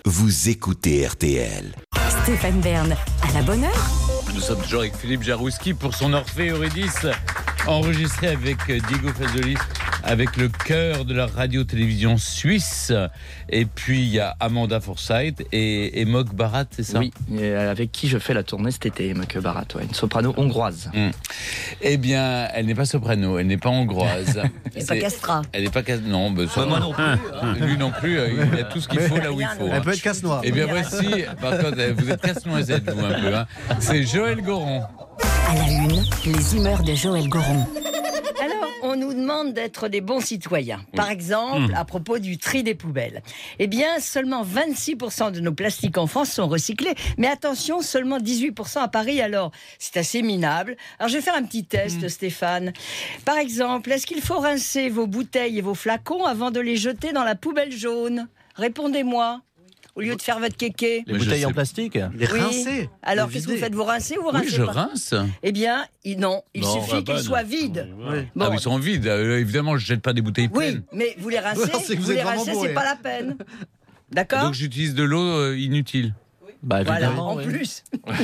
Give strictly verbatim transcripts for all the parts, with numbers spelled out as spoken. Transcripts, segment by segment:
vous écoutez R T L. Stéphane Bern, à la bonne heure. Nous sommes toujours avec Philippe Jarouski pour son Orphée Eurydice, enregistré avec Diego Fazolis, avec le cœur de la radio-télévision suisse. Et puis il y a Amanda Forsyth et, et Mok Barat, c'est ça? Oui, et avec qui je fais la tournée cet été, Mok Barat, ouais, une soprano hongroise. Mmh. Eh bien, elle n'est pas soprano, elle n'est pas hongroise. Elle n'est pas castra. Elle n'est pas castra. Non, bah, ça, moi non plus. Hein. Lui non plus, il a tout ce qu'il faut là où il faut. Elle peut être casse-noix. Eh bien voici, par contre, vous êtes casse-noisette, vous un peu. Hein. C'est Joël Goron. À la une, les humeurs de Joël Goron. Alors, on nous demande d'être des bons citoyens. Par exemple, à propos du tri des poubelles. Eh bien, seulement vingt-six pour cent de nos plastiques en France sont recyclés. Mais attention, seulement dix-huit pour cent à Paris. Alors, c'est assez minable. Alors, je vais faire un petit test, Stéphane. Par exemple, est-ce qu'il faut rincer vos bouteilles et vos flacons avant de les jeter dans la poubelle jaune? Répondez-moi. Au lieu de faire votre kéké. Les bouteilles en plastique, les Oui. rincer. Alors, les qu'est-ce que vous vider. faites? Vous rincez ou vous Oui, rincez je pas? rince. Eh bien, il- non. Il Non, suffit qu'ils soient vides. Oui. Bon, Ah, ils sont vides. Euh, évidemment, je ne jette pas des bouteilles oui, pleines. mais vous les rincez, Non, c'est que vous vous êtes les vraiment rincez, bourré. c'est pas la peine. D'accord? Donc j'utilise de l'eau euh, inutile. Bah, Voilà, évidemment, en oui. plus.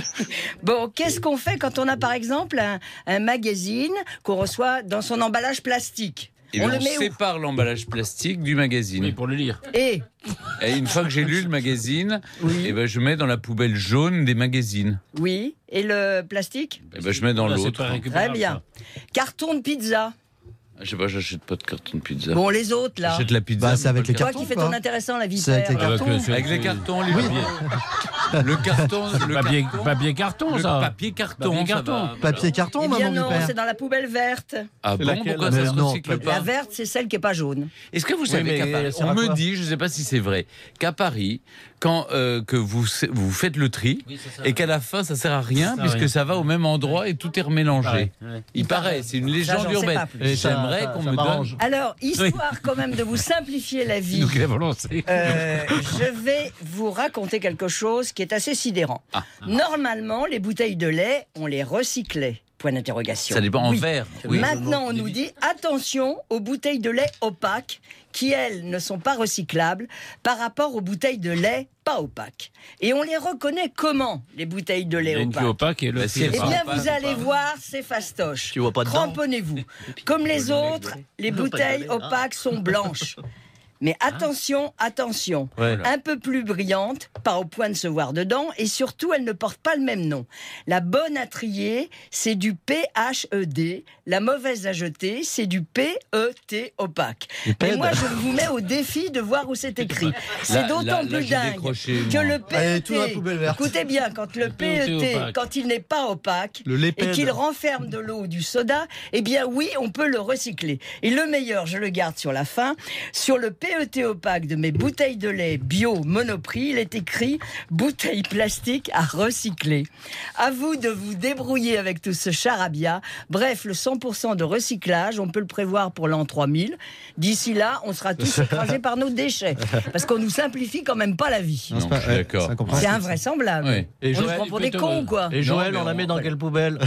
Bon, qu'est-ce qu'on fait quand on a par exemple un, un magazine qu'on reçoit dans son emballage plastique? Et On bien, le on met où? sépare l'emballage plastique du magazine. pour le lire. Et Et une fois que j'ai lu le magazine, Oui. eh ben, je mets dans la poubelle jaune des magazines. oui, et le plastique? Eh ben, je mets dans l'autre. Très bien. Carton de pizza. Je sais pas, j'achète pas de carton de pizza. Bon, les autres là. J'achète la pizza. Bah, c'est mais avec pas les le Toi cartons, qui fais quoi. ton intéressant, la C'est avec vipère. les cartons. Avec les cartons, les papiers. Le carton, le Papier, carton, papier carton, le ça. papier carton, Papier ça carton. va. Papier carton, Eh bien maman non, du père. c'est dans la poubelle verte. Ah bon, laquelle pourquoi Mais ça se non, recycle La pas? verte, c'est celle qui est pas jaune. Est-ce que vous savez mais qu'à Paris, elle sert on à me quoi dit, je ne sais pas si c'est vrai, qu'à Paris, quand euh, que vous vous faites le tri et qu'à la fin ça sert à rien Ça puisque rien. ça va au même endroit et tout est remélangé. Ouais, ouais. Il paraît, c'est une Ça, légende j'en sais urbaine. pas plus. Et j'aimerais Ça- qu'on ça me m'arrange. donne. Alors, histoire quand même de vous simplifier la vie, Donc, la volonté. euh, je vais vous raconter quelque chose qui est assez sidérant. Ah. Normalement, les bouteilles de lait, on les recyclait. Point d'interrogation. Ça dépend en Oui. verre. Oui. Maintenant, on nous dit attention aux bouteilles de lait opaques qui, elles, ne sont pas recyclables par rapport aux bouteilles de lait pas opaques. Et on les reconnaît comment, les bouteilles de Il y lait a une qui est opaques? opaque et Bah, l'autre si qui est elle Eh sera bien, pas- vous allez voir, c'est fastoche. Tu vois pas dedans. Cramponnez-vous. Comme les autres, les bouteilles opaques sont blanches. Mais attention, attention, Ouais. un peu plus brillantes, pas au point de se voir dedans, et surtout, elles ne portent pas le même nom. La bonne à trier, c'est du P H E D, la mauvaise à jeter, c'est du P E T opaque. Du P E D. Et moi, je vous mets au défi de voir où c'est écrit. C'est Là- là- d'autant là, plus j'ai dingue décroché, que moi. le Allez, tout dans la P E T, poubelle verte. écoutez bien, quand le P E P E T T, opaque. quand il n'est pas opaque, Le et lépède. qu'il renferme de l'eau ou du soda, eh bien oui, on peut le recycler. Et le meilleur, je le garde sur la fin, sur le P E T opaque de mes bouteilles de lait bio Monoprix, il est écrit « bouteille plastique à recycler ». À vous de vous débrouiller avec tout ce charabia. Bref, le cent pour cent de recyclage, on peut le prévoir pour l'an trois mille. D'ici là, on sera tous écrasés par nos déchets. Parce qu'on nous simplifie quand même pas la vie. Non, je suis Ouais, d'accord. c'est incompréhensible. C'est invraisemblable. Ouais. Et On nous Joël, prend pour des plutôt, cons, quoi. Et Joël, Non, mais on la on- met dans quelle poubelle?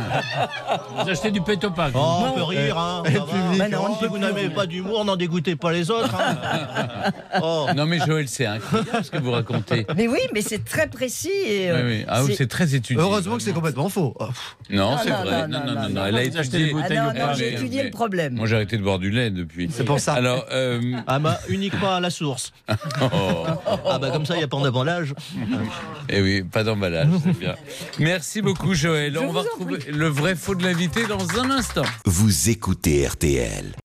Vous achetez du pète opaque. Oh, on peut rire, hein. Mais non, on ne Si peut vous plus n'avez rire. pas d'humour, n'en dégoûtez pas les autres. hein. Oh. Non mais Joël, c'est incroyable ce que vous racontez. Mais oui, mais c'est très précis. Et, Oui, euh, oui. Ah oui, c'est- c'est très étudié. Heureusement que c'est complètement faux. Oh. Non, Non, c'est non, vrai. non, Non, non, non, non, non, non. Elle a Vous achetez des étudié. bouteilles Ah non, opaques. non, Ah, j'ai mais- étudié mais- le problème. Moi, j'ai arrêté de boire du lait depuis. C'est pour ça. Alors, euh, Ah bah, uniquement à la source. oh, Ah bah, comme ça, il n'y a pas d'emballage. eh oui, pas d'emballage, c'est bien. Merci beaucoup, Joël. Je On vous va en retrouver le vrai faux de l'invité dans un instant. Vous écoutez R T L.